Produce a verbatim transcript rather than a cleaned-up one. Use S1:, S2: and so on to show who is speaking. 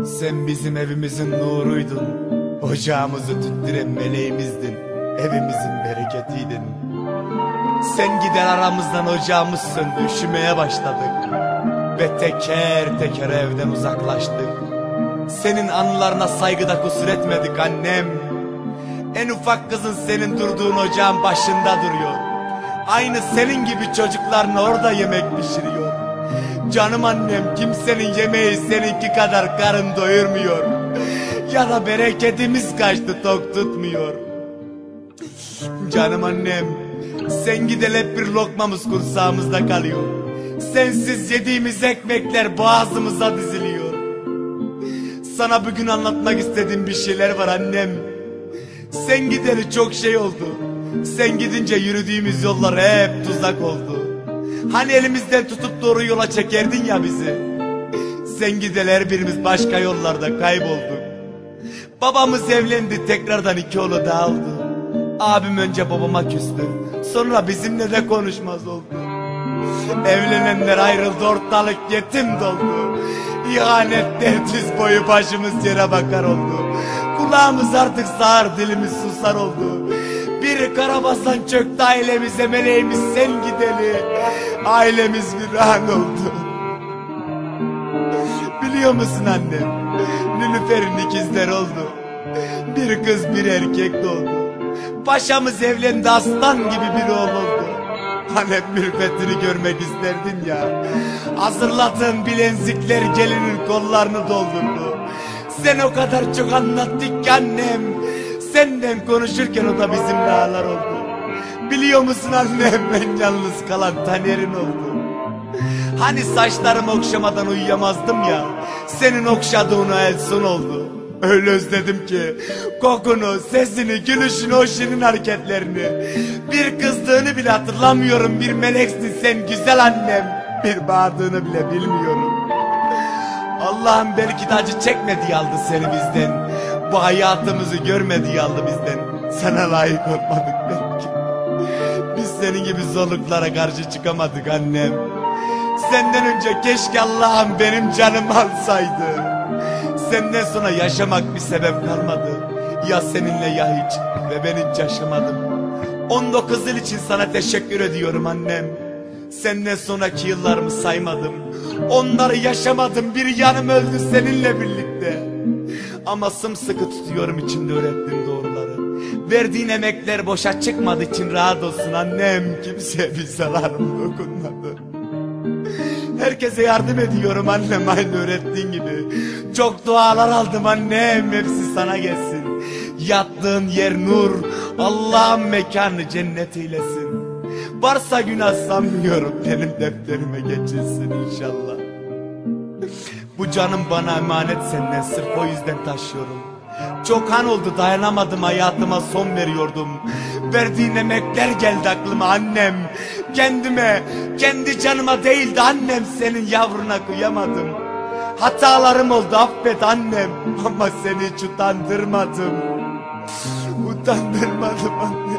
S1: Sen bizim evimizin nuruydun, ocağımızı tüttüren meleğimizdin, evimizin bereketiydin. Sen gider aramızdan ocağımız söndü, üşümeye başladık ve teker teker evden uzaklaştık. Senin anılarına saygıda kusur etmedik annem. En ufak kızın senin durduğun ocağın başında duruyor. Aynı senin gibi çocuklarına orada yemek pişiriyor. Canım annem, kimsenin yemeği seninki kadar karın doyurmuyor. Ya da bereketimiz kaçtı, tok tutmuyor. Canım annem, sen gidel hep bir lokmamız kursağımızda kalıyor. Sensiz yediğimiz ekmekler boğazımıza diziliyor. Sana bugün anlatmak istediğim bir şeyler var annem. Sen gideli çok şey oldu. Sen gidince yürüdüğümüz yollar hep tuzak oldu. Hani elimizden tutup doğru yola çekerdin ya bizi. Sen gideli her birimiz başka yollarda kaybolduk. Babamız evlendi, tekrardan iki oğlu daha oldu. Abim önce babama küstü, sonra bizimle de konuşmaz oldu. Evlenenler ayrıldı, ortalık yetim doldu. İhanetler diz boyu başımız yere bakar oldu. Kulağımız artık sağır, dilimiz susar oldu. Bir karabasan çöktü ailemize, meleğimiz sen gideli. Ailemiz viran oldu. Biliyor musun annem? Nilüfer'in ikizleri oldu. Bir kız bir erkek doğdu. Paşamız evlendi, aslan gibi bir oğul oldu. Hani mürüvvetini görmek isterdin ya. Hazırladığın bilenzikler gelinin kollarını doldurdu. Sen o kadar çok anlattık ki annem. Senden konuşurken o da bizimle ağlar oldu. Biliyor musun annem, ben yalnız kalan Taner'in oldu. Hani saçlarımı okşamadan uyuyamazdım ya. Senin okşadığın o el son oldu. Öyle özledim ki kokunu, sesini, gülüşünü, o şirin hareketlerini. Bir kızdığını bile hatırlamıyorum. Bir meleksin sen güzel annem. Bir bağırdığını bile bilmiyorum. Allah'ım belki de acı çekme diye aldı seni bizden. Bu hayatımızı görme diye aldı bizden. Sana layık olmadık belki. Biz senin gibi zorluklara karşı çıkamadık annem. Senden önce keşke Allah'ım benim canımı alsaydı. Senden sonra yaşamak bir sebep kalmadı. Ya seninle ya hiç, ve ben hiç yaşamadım. on dokuz yıl için sana teşekkür ediyorum annem. Senden sonraki yıllarımı saymadım. Onları yaşamadım, bir yanım öldü seninle birlikte. Ama sımsıkı tutuyorum içimde öğrettiğin doğruları. Verdiğin emekler boşa çıkmadığı için rahat olsun annem. Kimseye bir zararım dokunmadı. Herkese yardım ediyorum annem, aynı öğrettiğin gibi. Çok dualar aldım annem, hepsi sana gelsin. Yattığın yer nur, Allah'ın mekanı cennet eylesin. Varsa günah sanmıyorum, benim defterime geçilsin inşallah. Bu canım bana emanet, senden sırf o yüzden taşıyorum. Çok an oldu dayanamadım, hayatıma son veriyordum. Verdiğin emekler geldi aklıma annem. Kendime, kendi canıma değildi annem, senin yavruna kıyamadım. Hatalarım oldu, affet annem, ama seni hiç utandırmadım. Utandırmadım annem.